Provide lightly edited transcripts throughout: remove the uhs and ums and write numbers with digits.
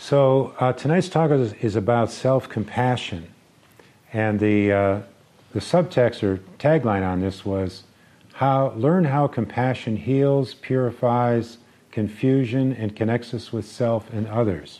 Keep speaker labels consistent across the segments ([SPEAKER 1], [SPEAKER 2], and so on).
[SPEAKER 1] So tonight's talk is about self-compassion, and the subtext or tagline on this was learn how compassion heals, purifies confusion, and connects us with self and others.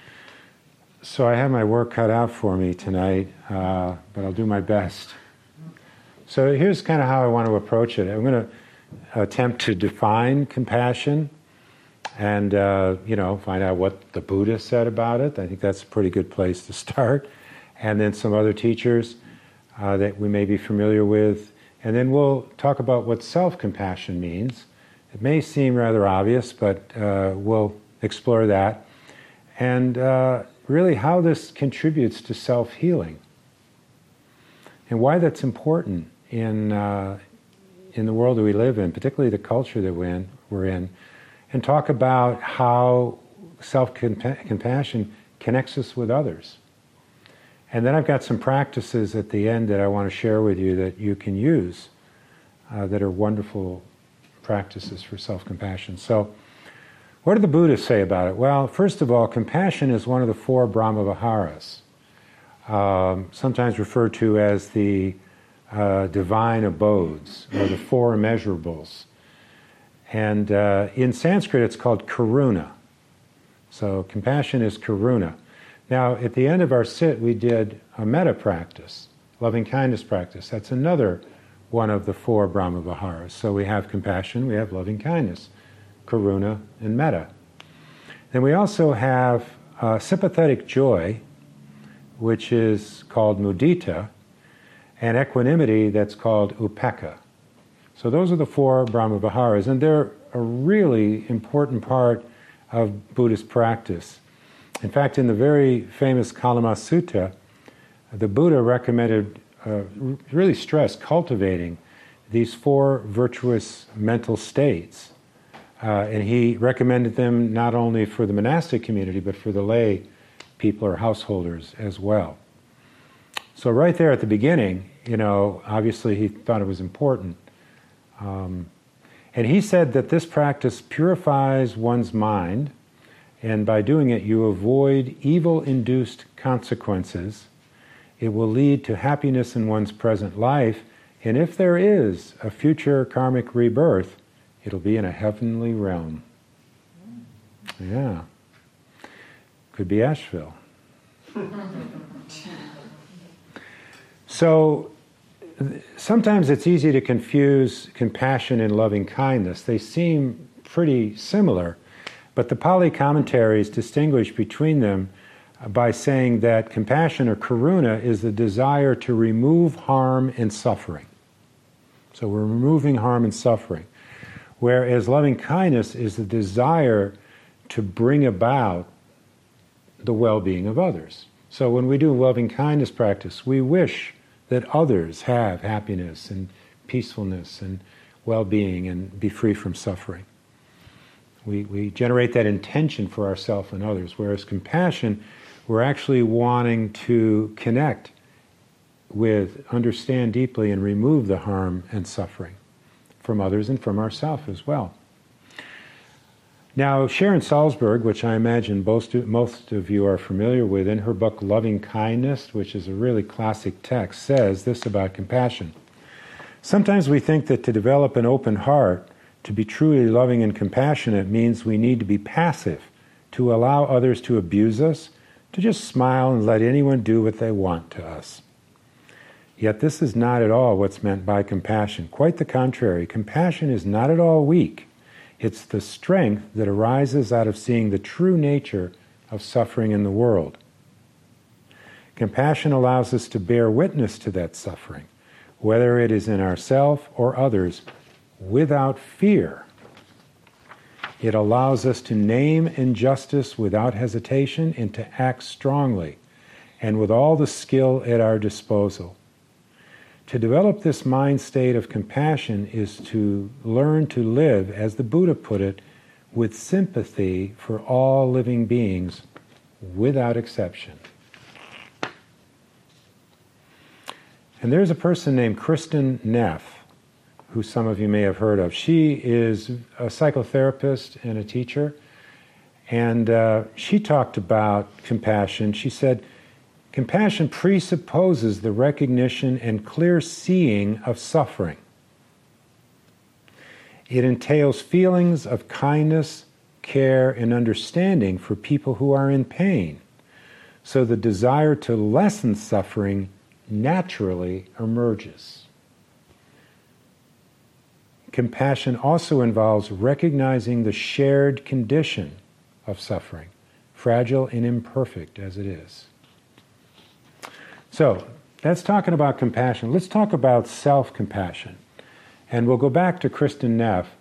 [SPEAKER 1] So I have my work cut out for me tonight, but I'll do my best. So here's kind of how I want to approach it. I'm going to attempt to define compassion and, find out what the Buddha said about it. I think that's a pretty good place to start. And then some other teachers that we may be familiar with. And then we'll talk about what self-compassion means. It may seem rather obvious, but we'll explore that. And really how this contributes to self-healing. And why that's important in the world that we live in, particularly the culture that we're in. And talk about how self-compassion connects us with others. And then I've got some practices at the end that I want to share with you that you can use that are wonderful practices for self-compassion. So, what did the Buddha say about it? Well, first of all, compassion is one of the 4 Brahmaviharas, sometimes referred to as the divine abodes, or the 4 immeasurables. And in Sanskrit it's called karuna. So compassion is karuna. Now, at the end of our sit, we did a metta practice, loving kindness practice. That's another one of the 4 Brahmaviharas. So we have compassion, we have loving kindness, karuna, and metta. Then we also have sympathetic joy, which is called mudita, and equanimity, that's called upekkha. So those are the 4 Brahmaviharas, and they're a really important part of Buddhist practice. In fact, in the very famous Kalama Sutta, the Buddha recommended, really stressed, cultivating these 4 virtuous mental states. And he recommended them not only for the monastic community, but for the lay people or householders as well. So right there at the beginning, obviously he thought it was important. And he said that this practice purifies one's mind, and by doing it you avoid evil-induced consequences. It will lead to happiness in one's present life, and if there is a future karmic rebirth, it'll be in a heavenly realm. Yeah. Could be Asheville. So, sometimes it's easy to confuse compassion and loving kindness. They seem pretty similar, but the Pali commentaries distinguish between them by saying that compassion or karuna is the desire to remove harm and suffering. So we're removing harm and suffering. Whereas loving kindness is the desire to bring about the well-being of others. So when we do loving kindness practice, we wish that others have happiness and peacefulness and well-being and be free from suffering. We generate that intention for ourselves and others, whereas compassion, we're actually wanting to connect with, understand deeply, and remove the harm and suffering from others and from ourselves as well. Now, Sharon Salzberg, which I imagine most of you are familiar with, in her book Loving Kindness, which is a really classic text, says this about compassion. Sometimes we think that to develop an open heart, to be truly loving and compassionate, means we need to be passive, to allow others to abuse us, to just smile and let anyone do what they want to us. Yet this is not at all what's meant by compassion. Quite the contrary. Compassion is not at all weak. It's the strength that arises out of seeing the true nature of suffering in the world. Compassion allows us to bear witness to that suffering, whether it is in ourselves or others, without fear. It allows us to name injustice without hesitation and to act strongly and with all the skill at our disposal. To develop this mind state of compassion is to learn to live, as the Buddha put it, with sympathy for all living beings without exception. And there's a person named Kristin Neff, who some of you may have heard of. She is a psychotherapist and a teacher, And she talked about compassion. She said, compassion presupposes the recognition and clear seeing of suffering. It entails feelings of kindness, care, and understanding for people who are in pain. So the desire to lessen suffering naturally emerges. Compassion also involves recognizing the shared condition of suffering, fragile and imperfect as it is. So, that's talking about compassion. Let's talk about self-compassion. And we'll go back to Kristin Neff.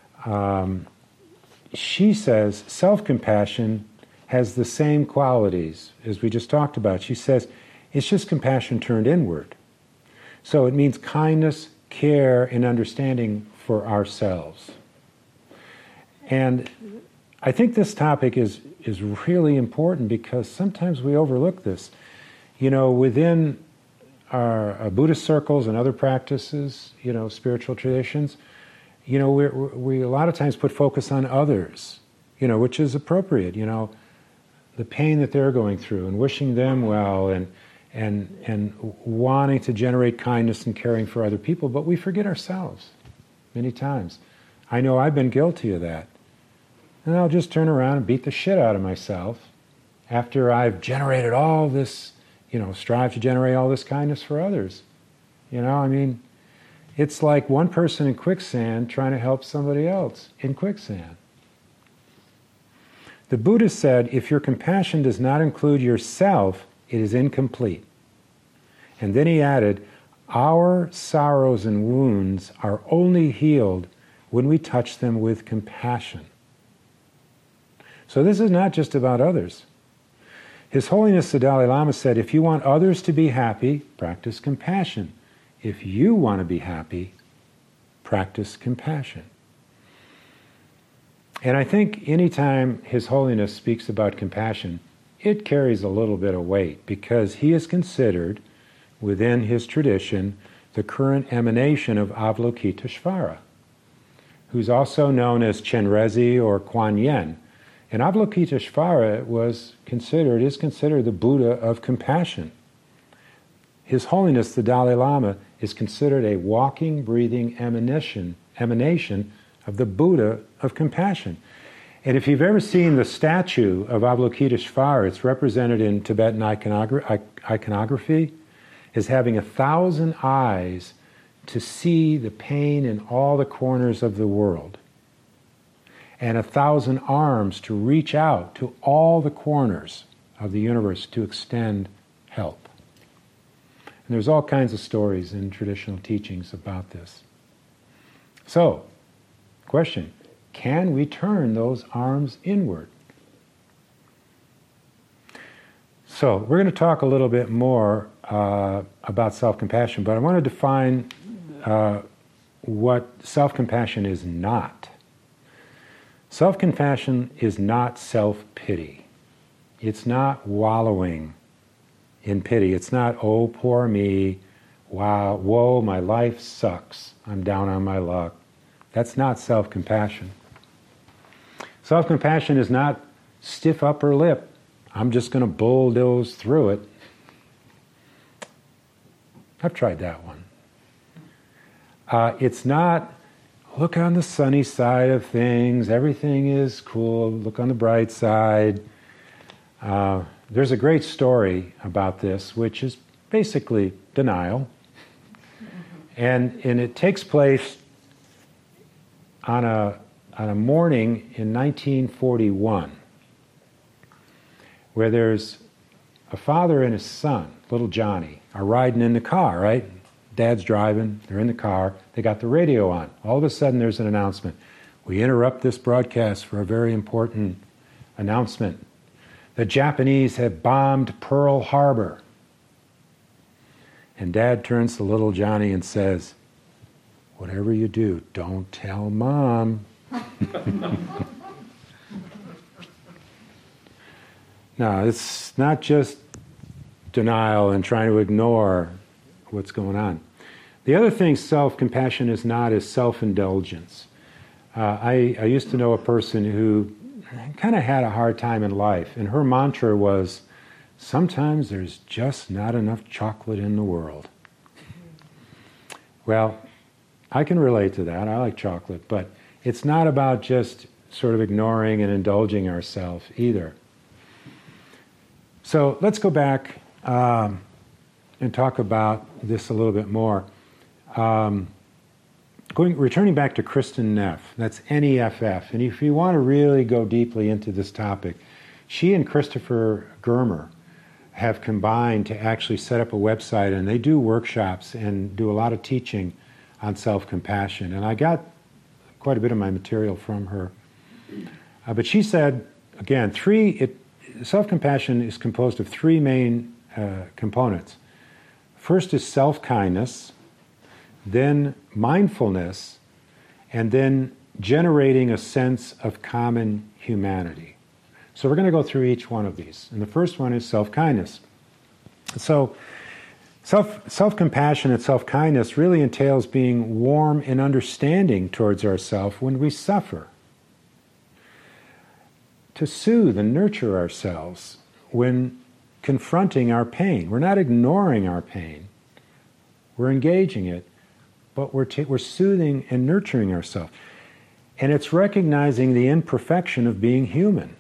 [SPEAKER 1] She says self-compassion has the same qualities as we just talked about. She says it's just compassion turned inward. So it means kindness, care, and understanding for ourselves. And I think this topic is really important because sometimes we overlook this. You know, within our Buddhist circles and other practices, you know, spiritual traditions, you know, we a lot of times put focus on others, you know, which is appropriate, you know, the pain that they're going through and wishing them well and wanting to generate kindness and caring for other people, but we forget ourselves many times. I know I've been guilty of that. And I'll just turn around and beat the shit out of myself after I've generated all this, you know, strive to generate all this kindness for others. You know, I mean, it's like one person in quicksand trying to help somebody else in quicksand. The Buddha said, if your compassion does not include yourself, it is incomplete. And then he added, our sorrows and wounds are only healed when we touch them with compassion. So this is not just about others. His Holiness the Dalai Lama said, if you want others to be happy, practice compassion. If you want to be happy, practice compassion. And I think anytime His Holiness speaks about compassion, it carries a little bit of weight because he is considered, within his tradition, the current emanation of Avalokiteshvara, who's also known as Chenrezig or Kuan Yin. And Avalokiteshvara is considered the Buddha of compassion. His Holiness the Dalai Lama is considered a walking, breathing emanation of the Buddha of compassion. And if you've ever seen the statue of Avalokiteshvara, it's represented in Tibetan iconography as having 1,000 eyes to see the pain in all the corners of the world, and 1,000 arms to reach out to all the corners of the universe to extend help. And there's all kinds of stories in traditional teachings about this. So, question, can we turn those arms inward? So, we're going to talk a little bit more about self-compassion, but I want to define what self-compassion is not. Self-compassion is not self-pity. It's not wallowing in pity. It's not, oh, poor me, wow, whoa, my life sucks, I'm down on my luck. That's not self-compassion. Self-compassion is not stiff upper lip, I'm just going to bulldoze through it. I've tried that one. It's not, look on the sunny side of things, everything is cool, look on the bright side. There's a great story about this, which is basically denial. And it takes place on a morning in 1941, where there's a father and his son, little Johnny, are riding in the car, right? Dad's driving, they're in the car, they got the radio on. All of a sudden there's an announcement. We interrupt this broadcast for a very important announcement. The Japanese have bombed Pearl Harbor. And Dad turns to little Johnny and says, whatever you do, don't tell Mom. No, it's not just denial and trying to ignore what's going on. The other thing self-compassion is not is self-indulgence. I used to know a person who kind of had a hard time in life. And her mantra was, sometimes there's just not enough chocolate in the world. Well, I can relate to that. I like chocolate. But it's not about just sort of ignoring and indulging ourselves either. So let's go back and talk about this a little bit more. Returning back to Kristin Neff, that's N-E-F-F, and if you want to really go deeply into this topic, she and Christopher Germer have combined to actually set up a website, and they do workshops and do a lot of teaching on self-compassion. And I got quite a bit of my material from her. But she said, again, self-compassion is composed of three main components. First is self-kindness, then mindfulness, and then generating a sense of common humanity. So we're going to go through each one of these. And the first one is self-kindness. So self-compassion and self-kindness really entails being warm and understanding towards ourselves when we suffer. To soothe and nurture ourselves when confronting our pain. We're not ignoring our pain. We're engaging it, but we're soothing and nurturing ourselves. And it's recognizing the imperfection of being human.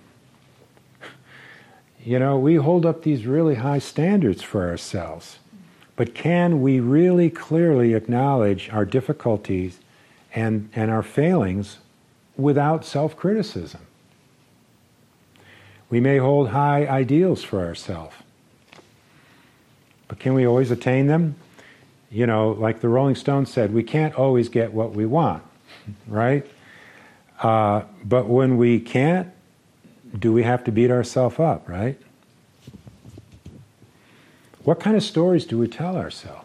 [SPEAKER 1] You know, we hold up these really high standards for ourselves, but can we really clearly acknowledge our difficulties and our failings without self-criticism? We may hold high ideals for ourselves, but can we always attain them? You know, like the Rolling Stones said, we can't always get what we want, right? But when we can't, do we have to beat ourselves up, right? What kind of stories do we tell ourselves?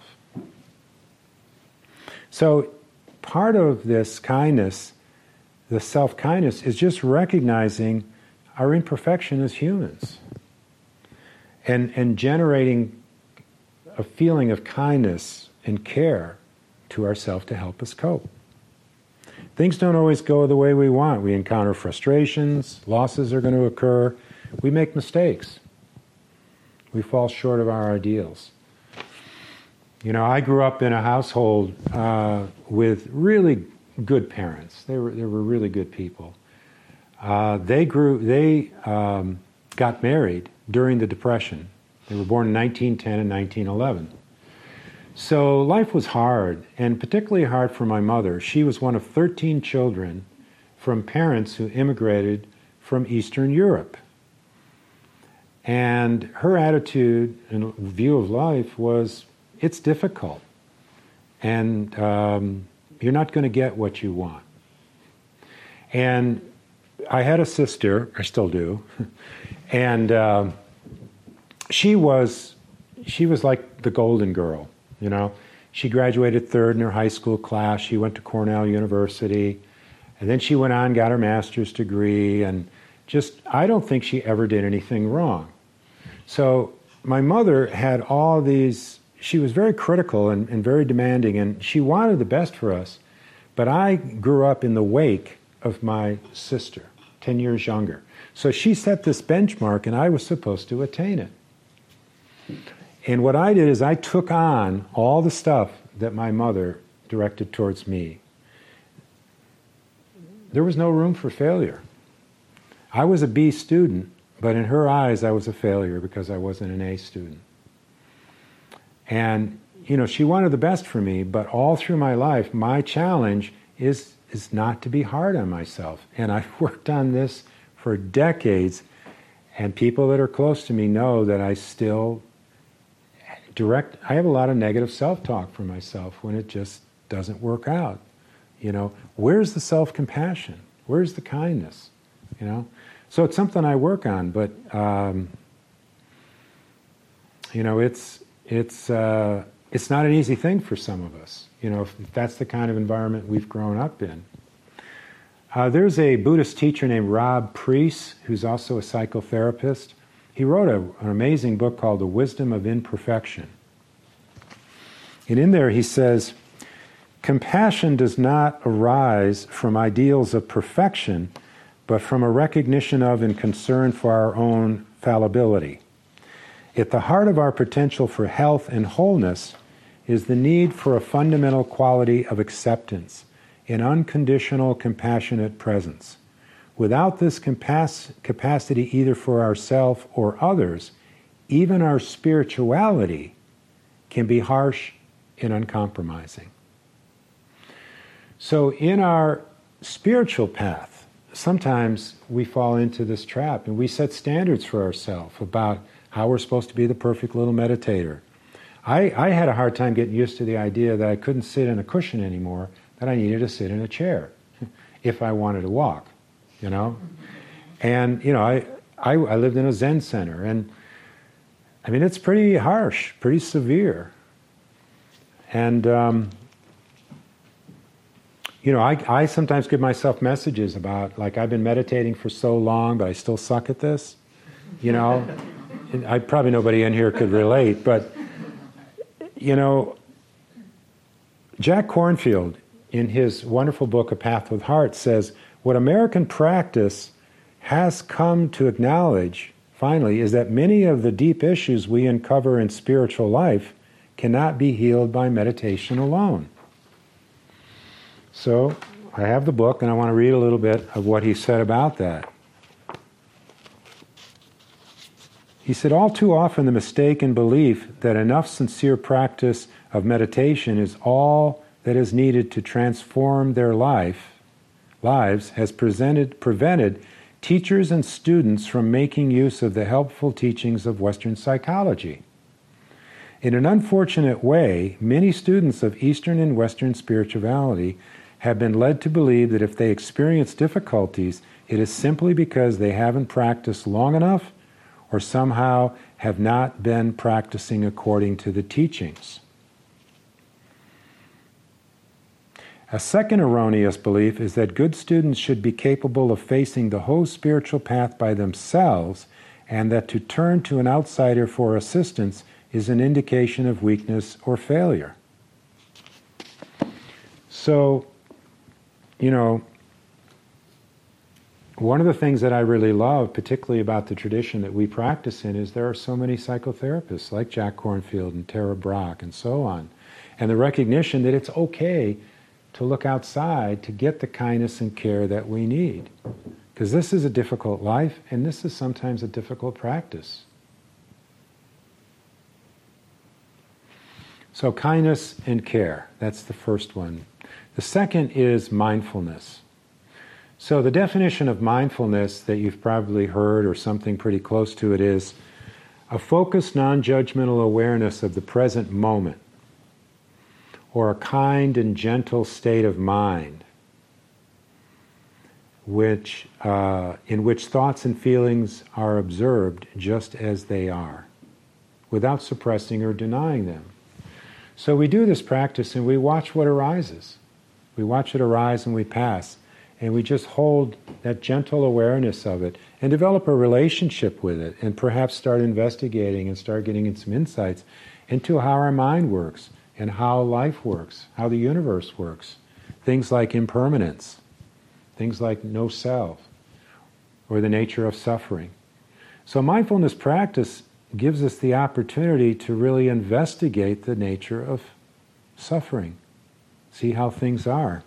[SPEAKER 1] So part of this kindness, the self-kindness, is just recognizing our imperfection as humans and generating a feeling of kindness and care to ourselves to help us cope. Things don't always go the way we want. We encounter frustrations, losses are going to occur, we make mistakes. We fall short of our ideals. You know, I grew up in a household with really good parents. They were really good people. They got married during the Depression. They were born in 1910 and 1911. So life was hard, and particularly hard for my mother. She was one of 13 children from parents who immigrated from Eastern Europe. And her attitude and view of life was, it's difficult, and you're not going to get what you want. And I had a sister, I still do, and she was like the golden girl, you know. She graduated third in her high school class. She went to Cornell University, and then she went on, got her master's degree, and I don't think she ever did anything wrong. So my mother had all these, she was very critical and very demanding, and she wanted the best for us, but I grew up in the wake of my sister, 10 years younger. So she set this benchmark, and I was supposed to attain it. And what I did is I took on all the stuff that my mother directed towards me. There was no room for failure. I was a B student, but in her eyes I was a failure because I wasn't an A student. And, you know, she wanted the best for me, but all through my life, my challenge is not to be hard on myself. And I've worked on this for decades, and people that are close to me know that I still I have a lot of negative self-talk for myself when it just doesn't work out. You know, where's the self-compassion? Where's the kindness? You know, so it's something I work on, but you know, it's not an easy thing for some of us. You know, if that's the kind of environment we've grown up in. There's a Buddhist teacher named Rob Preece, who's also a psychotherapist. He wrote an amazing book called The Wisdom of Imperfection. And in there he says, compassion does not arise from ideals of perfection, but from a recognition of and concern for our own fallibility. At the heart of our potential for health and wholeness is the need for a fundamental quality of acceptance, an unconditional, compassionate presence. Without this capacity either for ourselves or others, even our spirituality can be harsh and uncompromising. So in our spiritual path, sometimes we fall into this trap and we set standards for ourselves about how we're supposed to be the perfect little meditator. I had a hard time getting used to the idea that I couldn't sit in a cushion anymore, that I needed to sit in a chair if I wanted to walk, you know? And, you know, I lived in a Zen center, and I mean, it's pretty harsh, pretty severe. And, you know, I sometimes give myself messages about, like, I've been meditating for so long, but I still suck at this, you know? And probably nobody in here could relate, but, you know, Jack Kornfield, in his wonderful book, A Path with Heart, says, what American practice has come to acknowledge, finally, is that many of the deep issues we uncover in spiritual life cannot be healed by meditation alone. So, I have the book, and I want to read a little bit of what he said about that. He said, all too often the mistaken belief that enough sincere practice of meditation is all that is needed to transform their lives has prevented teachers and students from making use of the helpful teachings of Western psychology. In an unfortunate way, many students of Eastern and Western spirituality have been led to believe that if they experience difficulties, it is simply because they haven't practiced long enough or somehow have not been practicing according to the teachings. A second erroneous belief is that good students should be capable of facing the whole spiritual path by themselves, and that to turn to an outsider for assistance is an indication of weakness or failure. So, you know, one of the things that I really love, particularly about the tradition that we practice in, is there are so many psychotherapists like Jack Kornfield and Tara Brach and so on. And the recognition that it's okay to look outside to get the kindness and care that we need. Because this is a difficult life, and this is sometimes a difficult practice. So kindness and care, that's the first one. The second is mindfulness. So the definition of mindfulness that you've probably heard, or something pretty close to it, is a focused, non-judgmental awareness of the present moment, or a kind and gentle state of mind, in which thoughts and feelings are observed just as they are, without suppressing or denying them. So we do this practice and we watch what arises. We watch it arise and we pass. And we just hold that gentle awareness of it and develop a relationship with it, and perhaps start investigating and start getting some insights into how our mind works and how life works, how the universe works. Things like impermanence, things like no self, or the nature of suffering. So mindfulness practice gives us the opportunity to really investigate the nature of suffering, see how things are.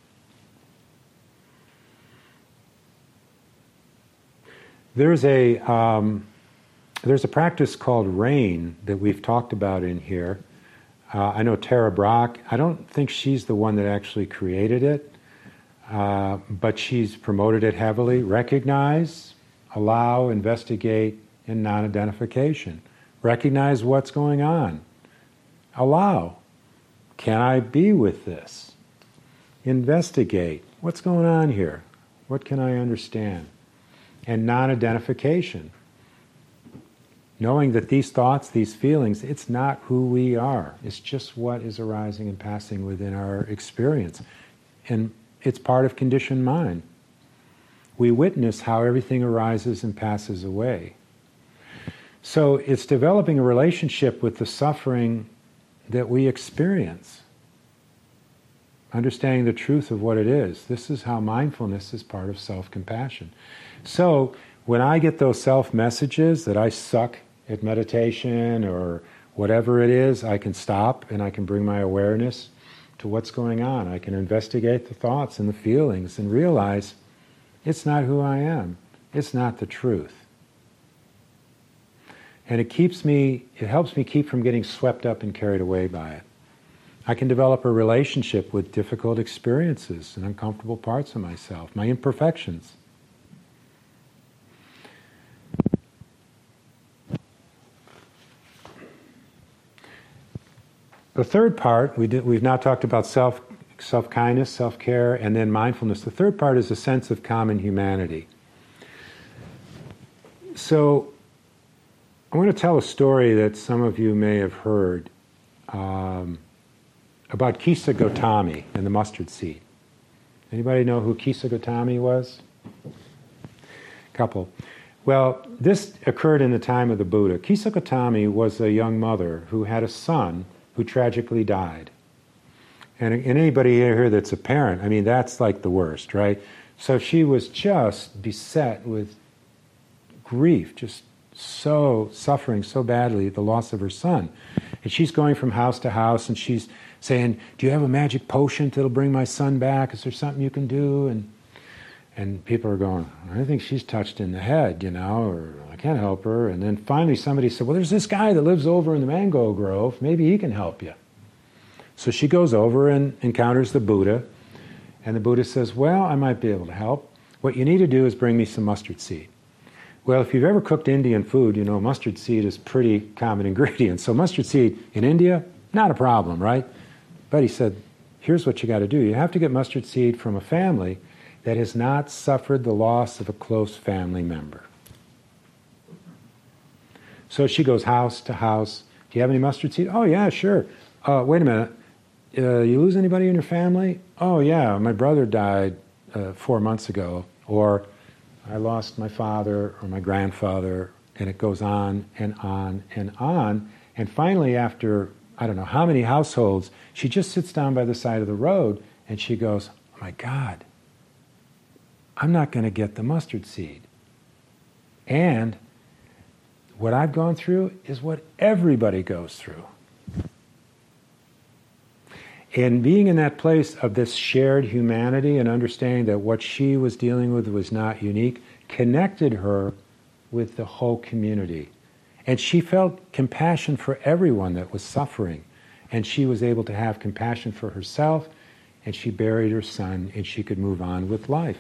[SPEAKER 1] There's a practice called RAIN that we've talked about in here. I know Tara Brach, I don't think she's the one that actually created it, but she's promoted it heavily. Recognize, allow, investigate, and non-identification. Recognize what's going on. Allow. Can I be with this? Investigate. What's going on here? What can I understand? And non-identification. Knowing that these thoughts, these feelings, it's not who we are. It's just what is arising and passing within our experience. And it's part of conditioned mind. We witness how everything arises and passes away. So it's developing a relationship with the suffering that we experience. understanding the truth of what it is. This is how mindfulness is part of self-compassion. So when I get those self-messages that I suck at meditation or whatever it is, I can stop and I can bring my awareness to what's going on. I can investigate the thoughts and the feelings and realize it's not who I am. It's not the truth. And it helps me keep from getting swept up and carried away by it. I can develop a relationship with difficult experiences and uncomfortable parts of myself, my imperfections. The third part, we've now talked about self-kindness, self-care, and then mindfulness. The third part is a sense of common humanity. So I want to tell a story that some of you may have heard about Kisa Gotami and the mustard seed. Anybody know who Kisa Gotami was? Couple. Well, this occurred in the time of the Buddha. Kisa Gotami was a young mother who had a son who tragically died. And anybody here that's a parent, I mean, that's like the worst, right? So she was just beset with grief, just so suffering so badly at the loss of her son. And she's going from house to house and she's saying, do you have a magic potion that'll bring my son back? Is there something you can do? And people are going, I think she's touched in the head, or I can't help her. And then finally somebody said, well, there's this guy that lives over in the mango grove. Maybe he can help you. So she goes over and encounters the Buddha. And the Buddha says, well, I might be able to help. What you need to do is bring me some mustard seed. Well, if you've ever cooked Indian food, mustard seed is pretty common ingredient. So mustard seed in India, not a problem, right? But he said, here's what you got to do. You have to get mustard seed from a family that has not suffered the loss of a close family member. So she goes house to house. Do you have any mustard seed? Oh, yeah, sure. Wait a minute. You lose anybody in your family? Oh, yeah, my brother died 4 months ago. Or I lost my father or my grandfather. And it goes on and on and on. And finally, after I don't know how many households, she just sits down by the side of the road and she goes, oh my God, I'm not going to get the mustard seed. And what I've gone through is what everybody goes through. And being in that place of this shared humanity and understanding that what she was dealing with was not unique, connected her with the whole community. And she felt compassion for everyone that was suffering. And she was able to have compassion for herself, and she buried her son, and she could move on with life.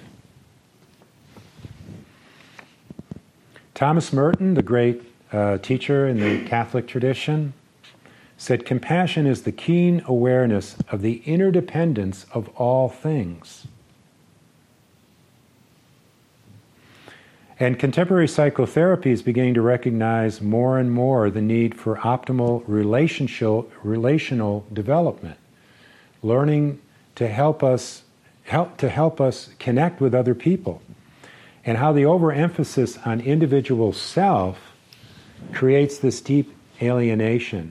[SPEAKER 1] Thomas Merton, the great teacher in the Catholic tradition, said, compassion is the keen awareness of the interdependence of all things. And contemporary psychotherapy is beginning to recognize more and more the need for optimal relational development, learning to help us connect with other people, and how the overemphasis on individual self creates this deep alienation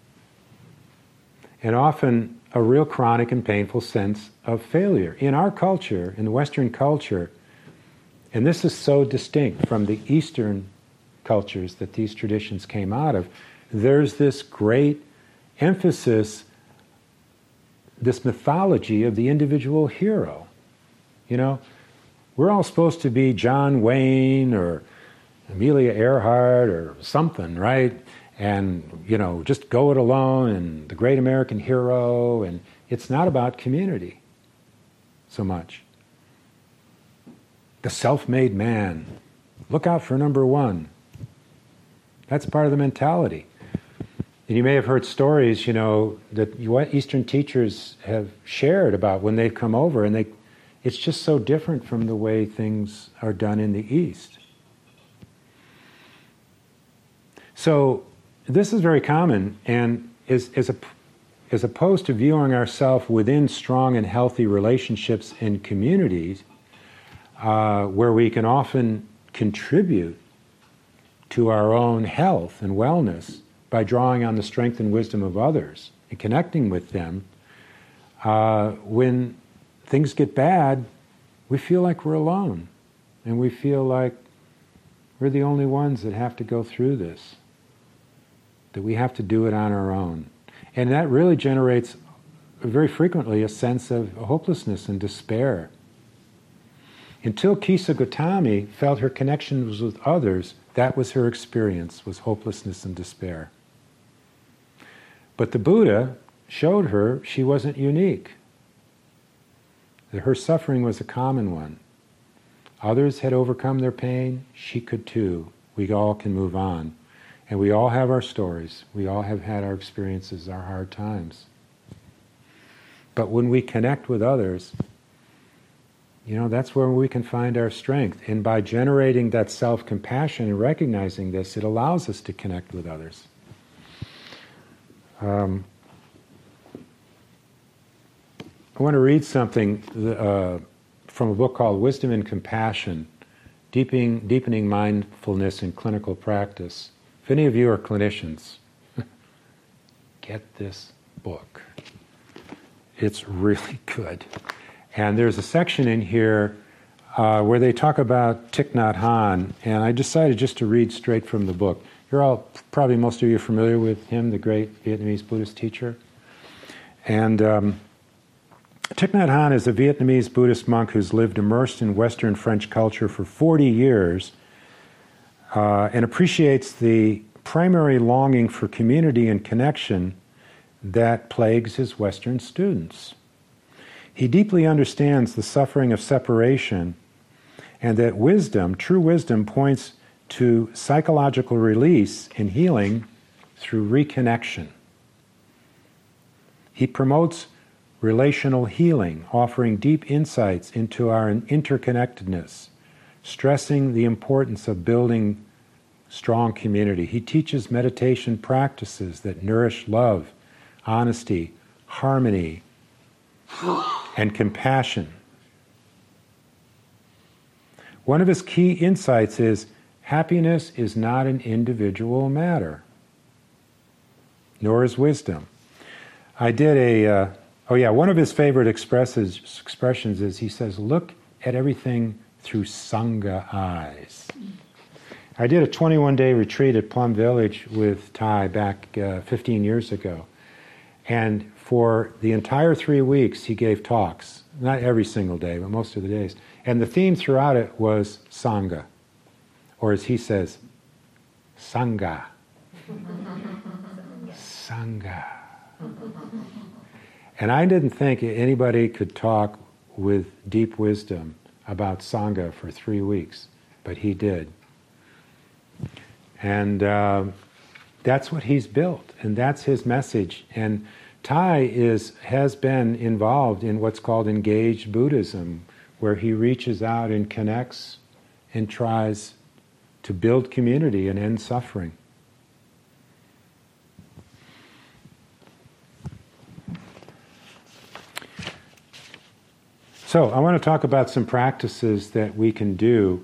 [SPEAKER 1] and often a real chronic and painful sense of failure. In our culture, in the Western culture, and this is so distinct from the Eastern cultures that these traditions came out of, there's this great emphasis, this mythology of the individual hero. We're all supposed to be John Wayne or Amelia Earhart or something, right? And, just go it alone and the great American hero. And it's not about community so much. The self-made man. Look out for number one. That's part of the mentality. And you may have heard stories, that what Eastern teachers have shared about when they've come over, and it's just so different from the way things are done in the East. So this is very common, and as opposed to viewing ourselves within strong and healthy relationships and communities, where we can often contribute to our own health and wellness by drawing on the strength and wisdom of others and connecting with them, When things get bad, we feel like we're alone. And we feel like we're the only ones that have to go through this. That we have to do it on our own. And that really generates, very frequently, a sense of hopelessness and despair. Until Kisa Gotami felt her connection was with others, that was her experience, was hopelessness and despair. But the Buddha showed her she wasn't unique. That her suffering was a common one. Others had overcome their pain, she could too. We all can move on. And we all have our stories. We all have had our experiences, our hard times. But when we connect with others, that's where we can find our strength. And by generating that self-compassion and recognizing this, it allows us to connect with others. I want to read something from a book called Wisdom and Compassion, Deepening Mindfulness in Clinical Practice. If any of you are clinicians, get this book. It's really good. And there's a section in here where they talk about Thich Nhat Hanh, and I decided just to read straight from the book. You're all, probably most of you are familiar with him, the great Vietnamese Buddhist teacher. And Thich Nhat Hanh is a Vietnamese Buddhist monk who's lived immersed in Western French culture for 40 years and appreciates the primary longing for community and connection that plagues his Western students. He deeply understands the suffering of separation and that wisdom, true wisdom, points to psychological release and healing through reconnection. He promotes relational healing, offering deep insights into our interconnectedness, stressing the importance of building strong community. He teaches meditation practices that nourish love, honesty, harmony, and compassion. One of his key insights is happiness is not an individual matter, nor is wisdom. I did one of his favorite expressions is he says, look at everything through Sangha eyes. I did a 21-day retreat at Plum Village with Thai back 15 years ago. And for the entire 3 weeks, he gave talks. Not every single day, but most of the days. And the theme throughout it was Sangha. Or as he says, Sangha. Sangha. And I didn't think anybody could talk with deep wisdom about Sangha for 3 weeks, but he did. And that's what he's built, and that's his message. And Thai has been involved in what's called engaged Buddhism, where he reaches out and connects and tries to build community and end suffering. So I want to talk about some practices that we can do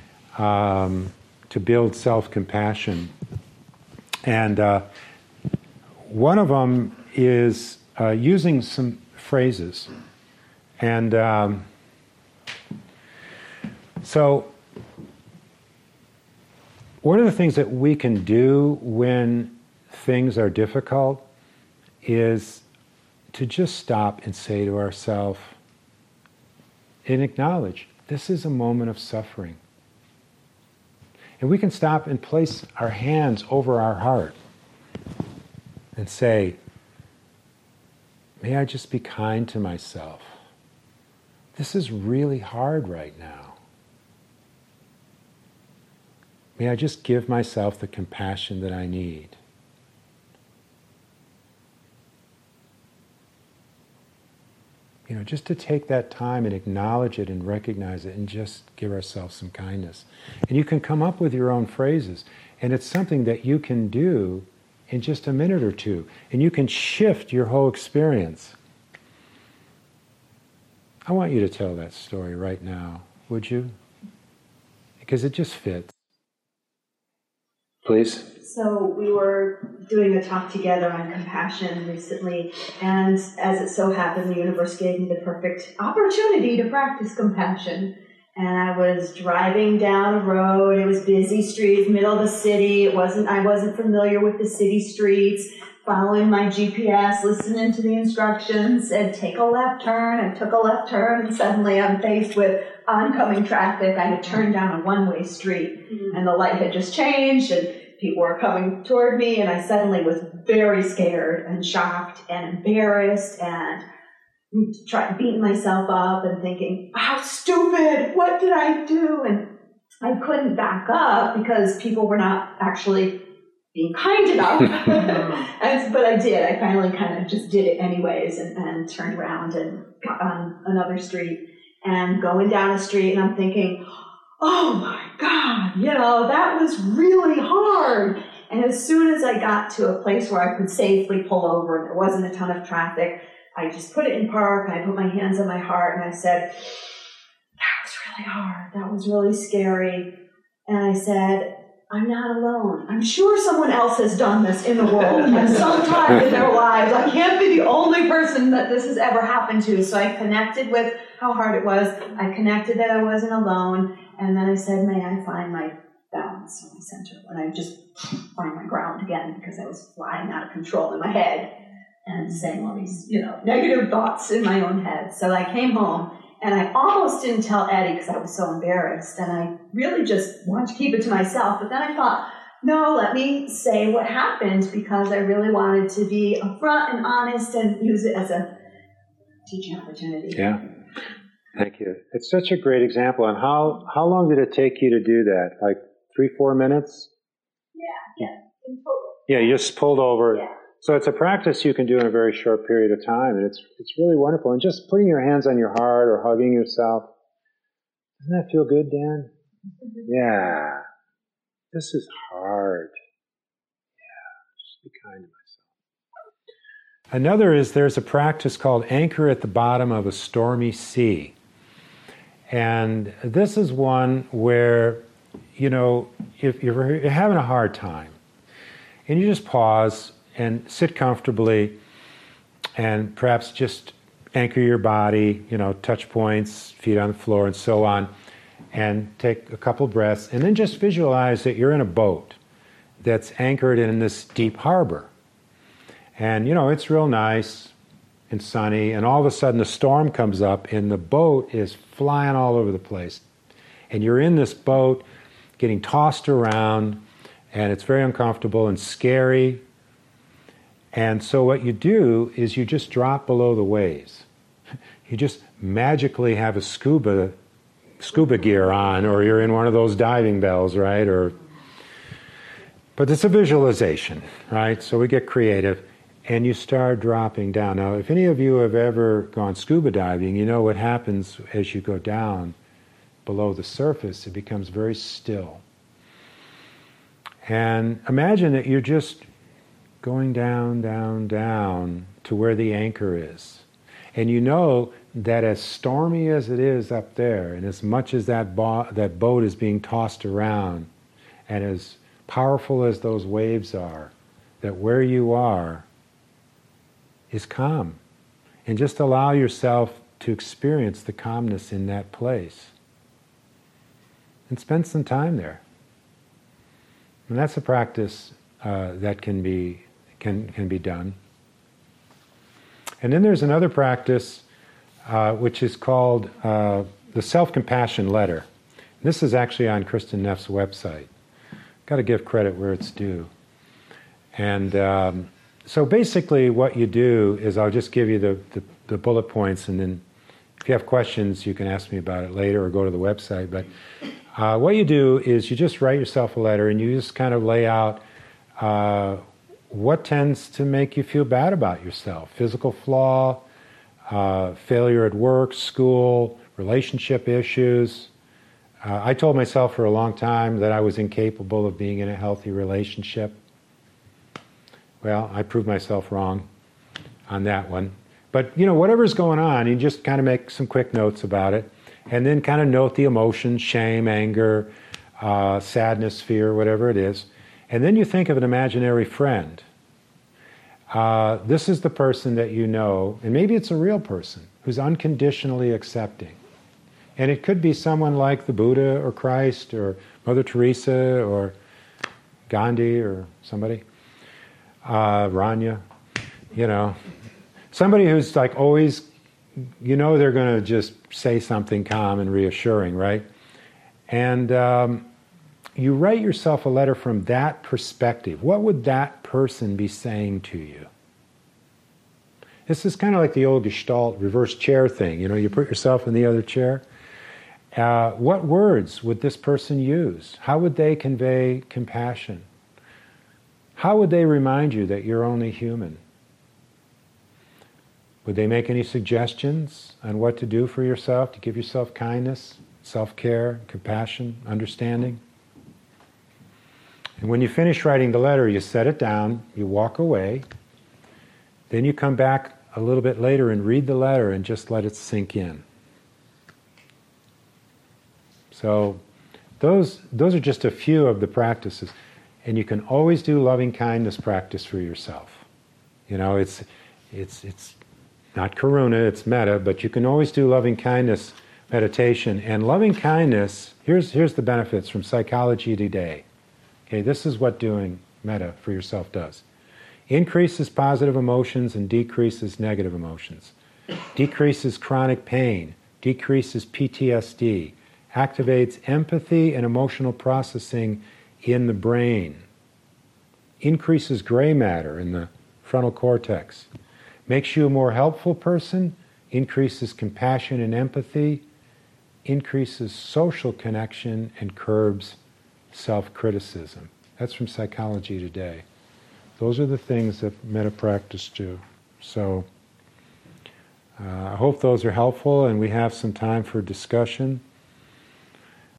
[SPEAKER 1] to build self-compassion. And one of them is using some phrases. And so one of the things that we can do when things are difficult is to just stop and say to ourselves and acknowledge, this is a moment of suffering. And we can stop and place our hands over our heart and say, may I just be kind to myself. This is really hard right now. May I just give myself the compassion that I need. Just to take that time and acknowledge it and recognize it and just give ourselves some kindness. And you can come up with your own phrases. And it's something that you can do in just a minute or two. And you can shift your whole experience. I want you to tell that story right now, would you? Because it just fits. Please.
[SPEAKER 2] So we were doing a talk together on compassion recently, and as it so happened, the universe gave me the perfect opportunity to practice compassion. And I was driving down a road. It was busy streets, middle of the city. I wasn't familiar with the city streets. Following my GPS, listening to the instructions, said take a left turn. I took a left turn, and suddenly I'm faced with oncoming traffic. I had turned down a one-way street, and the light had just changed, and people were coming toward me, and I suddenly was very scared and shocked and embarrassed and beating myself up and thinking, how stupid, what did I do? And I couldn't back up because people were not actually being kind enough. But I did. I finally kind of just did it anyways and turned around and got on another street and going down a street, and I'm thinking, oh my God, that was really hard. And as soon as I got to a place where I could safely pull over and there wasn't a ton of traffic, I just put it in park, and I put my hands on my heart, and I said, that was really hard. That was really scary. And I said, I'm not alone. I'm sure someone else has done this in the world at some time in their lives. I can't be the only person that this has ever happened to. So I connected with how hard it was. I connected that I wasn't alone. And then I said, may I find my balance or my center? And I just find my ground again because I was flying out of control in my head and saying all these, negative thoughts in my own head. So I came home, and I almost didn't tell Eddie because I was so embarrassed, and I really just wanted to keep it to myself. But then I thought, no, let me say what happened, because I really wanted to be upfront and honest and use it as a teaching opportunity.
[SPEAKER 1] Yeah, thank you. It's such a great example. And how long did it take you to do that? Like 3-4 minutes?
[SPEAKER 2] Yeah, in total.
[SPEAKER 1] Yeah, you just pulled over.
[SPEAKER 2] Yeah.
[SPEAKER 1] So it's a practice you can do in a very short period of time, and it's really wonderful. And just putting your hands on your heart or hugging yourself, doesn't that feel good, Dan? Yeah. This is hard. Yeah. Just be kind to myself. Another is there's a practice called anchor at the bottom of a stormy sea. And this is one where, if you're having a hard time, and you just pause and sit comfortably and perhaps just anchor your body, touch points, feet on the floor and so on, and take a couple breaths, and then just visualize that you're in a boat that's anchored in this deep harbor. And, it's real nice and sunny, and all of a sudden a storm comes up and the boat is flying all over the place. And you're in this boat getting tossed around, and it's very uncomfortable and scary. And so what you do is you just drop below the waves. You just magically have a scuba gear on, or you're in one of those diving bells, right? But it's a visualization, right? So we get creative, and you start dropping down. Now, if any of you have ever gone scuba diving, you know what happens as you go down below the surface. It becomes very still. And imagine that you're just going down, down, down to where the anchor is. And you know that as stormy as it is up there, and as much as that boat is being tossed around, and as powerful as those waves are, that where you are is calm. And just allow yourself to experience the calmness in that place. And spend some time there. And that's a practice that can be done. And then there's another practice which is called the Self-Compassion Letter. This is actually on Kristin Neff's website. Got to give credit where it's due. And so basically what you do is I'll just give you the bullet points, and then if you have questions you can ask me about it later or go to the website. But what you do is you just write yourself a letter, and you just kind of lay out what tends to make you feel bad about yourself. Physical flaw, failure at work, school, relationship issues. I told myself for a long time that I was incapable of being in a healthy relationship. Well, I proved myself wrong on that one. But, whatever's going on, you just kind of make some quick notes about it, and then kind of note the emotions, shame, anger, sadness, fear, whatever it is. And then you think of an imaginary friend. This is the person that you know, and maybe it's a real person, who's unconditionally accepting. And it could be someone like the Buddha or Christ or Mother Teresa or Gandhi or somebody, Rania, somebody who's like always, they're going to just say something calm and reassuring, right? And you write yourself a letter from that perspective. What would that person be saying to you? This is kind of like the old Gestalt reverse chair thing. You put yourself in the other chair. What words would this person use? How would they convey compassion? How would they remind you that you're only human? Would they make any suggestions on what to do for yourself, to give yourself kindness, self-care, compassion, understanding? And when you finish writing the letter, you set it down, you walk away, then you come back a little bit later and read the letter and just let it sink in. So those are just a few of the practices. And you can always do loving kindness practice for yourself. It's not karuna, it's metta, but you can always do loving kindness meditation. And loving kindness, here's the benefits from Psychology Today. Okay, this is what doing metta for yourself does. Increases positive emotions and decreases negative emotions. Decreases chronic pain. Decreases PTSD. Activates empathy and emotional processing in the brain. Increases gray matter in the frontal cortex. Makes you a more helpful person. Increases compassion and empathy. Increases social connection and curbs self-criticism. That's from Psychology Today. Those are the things that metta practice do. So I hope those are helpful, and we have some time for discussion.